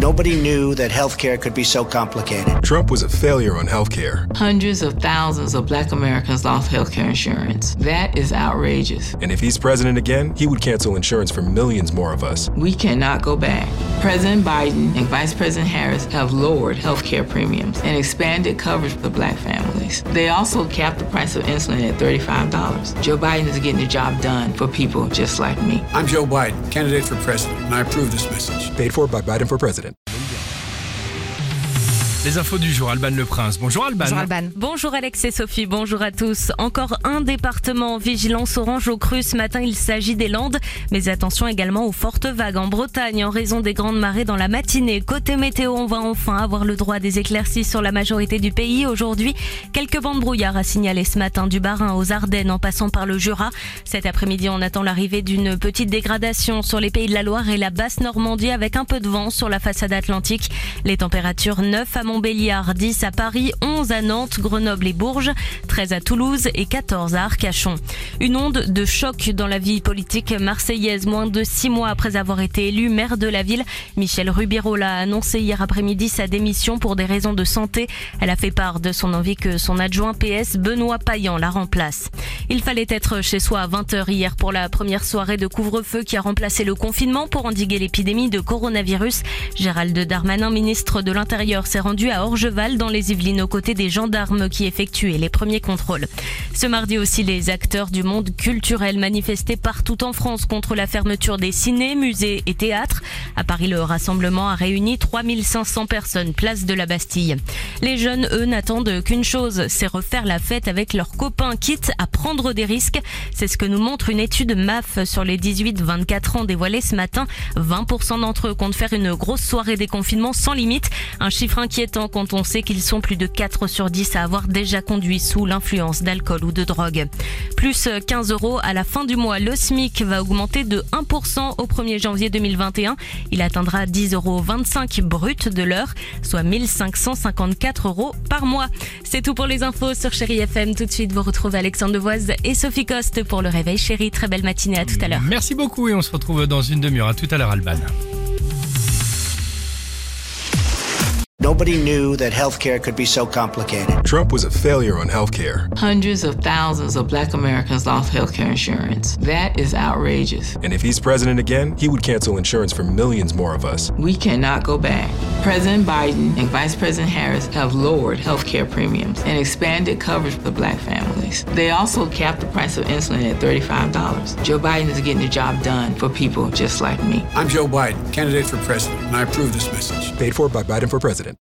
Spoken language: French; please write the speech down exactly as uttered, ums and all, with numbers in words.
Nobody knew that healthcare could be so complicated. Trump was a failure on healthcare. Hundreds of thousands of black Americans lost healthcare insurance. That is outrageous. And if he's president again, he would cancel insurance for millions more of us. We cannot go back. President Biden and Vice President Harris have lowered healthcare premiums and expanded coverage for black families. They also capped the price of insulin at thirty-five dollars. Joe Biden is getting the job done for people just like me. I'm Joe Biden, candidate for president, and I approve this message. Paid for by Biden for president. Les infos du jour, Alban Le Prince. Bonjour Alban. Bonjour Alban. Bonjour Alex et Sophie, bonjour à tous. Encore un département en vigilance orange aux crues. Ce matin, il s'agit des Landes. Mais attention également aux fortes vagues en Bretagne en raison des grandes marées dans la matinée. Côté météo, on va enfin avoir le droit à des éclaircies sur la majorité du pays. Aujourd'hui, quelques bancs de brouillard à signaler ce matin du Bas-Rhin aux Ardennes en passant par le Jura. Cet après-midi, on attend l'arrivée d'une petite dégradation sur les Pays de la Loire et la basse Normandie avec un peu de vent sur la façade atlantique. Les températures neuf à Montbéliard, dix à Paris, onze à Nantes, Grenoble et Bourges, treize à Toulouse et quatorze à Arcachon. Une onde de choc dans la vie politique marseillaise. Moins de six mois après avoir été élu maire de la ville, Michèle Rubirola a annoncé hier après-midi sa démission pour des raisons de santé. Elle a fait part de son envie que son adjoint P S, Benoît Payan, la remplace. Il fallait être chez soi à vingt heures hier pour la première soirée de couvre-feu qui a remplacé le confinement pour endiguer l'épidémie de coronavirus. Gérald Darmanin, ministre de l'Intérieur, s'est rendu à Orgeval dans les Yvelines aux côtés des gendarmes qui effectuaient les premiers contrôles. Ce mardi aussi, les acteurs du monde culturel manifestaient partout en France contre la fermeture des ciné, musées et théâtres. À Paris, le rassemblement a réuni trois mille cinq cents personnes, place de la Bastille. Les jeunes, eux, n'attendent qu'une chose, c'est refaire la fête avec leurs copains, quitte à prendre des risques. C'est ce que nous montre une étude M A F sur les dix-huit vingt-quatre ans dévoilée ce matin. vingt pour cent d'entre eux comptent faire une grosse soirée déconfinement sans limite. Un chiffre inquiétant quand on sait qu'ils sont plus de quatre sur dix à avoir déjà conduit sous l'influence d'alcool ou de drogue. Plus quinze euros à la fin du mois. Le SMIC va augmenter de un pour cent au premier janvier deux mille vingt et un. Il atteindra dix euros vingt-cinq brut de l'heure, soit mille cinq cent cinquante-quatre euros par mois. C'est tout pour les infos sur Chérie F M. Tout de suite, vous retrouvez Alexandre Devoise et Sophie Coste pour le réveil Chérie. Très belle matinée, à tout à l'heure. Merci beaucoup et on se retrouve dans une demi-heure. À tout à l'heure Alban. Nobody knew that healthcare could be so complicated. Trump was a failure on healthcare. Hundreds of thousands of black Americans lost healthcare insurance. That is outrageous. And if he's president again, he would cancel insurance for millions more of us. We cannot go back. President Biden and Vice President Harris have lowered healthcare premiums and expanded coverage for black families. They also capped the price of insulin at thirty-five dollars. Joe Biden is getting the job done for people just like me. I'm Joe Biden, candidate for president, and I approve this message. Paid for by Biden for president.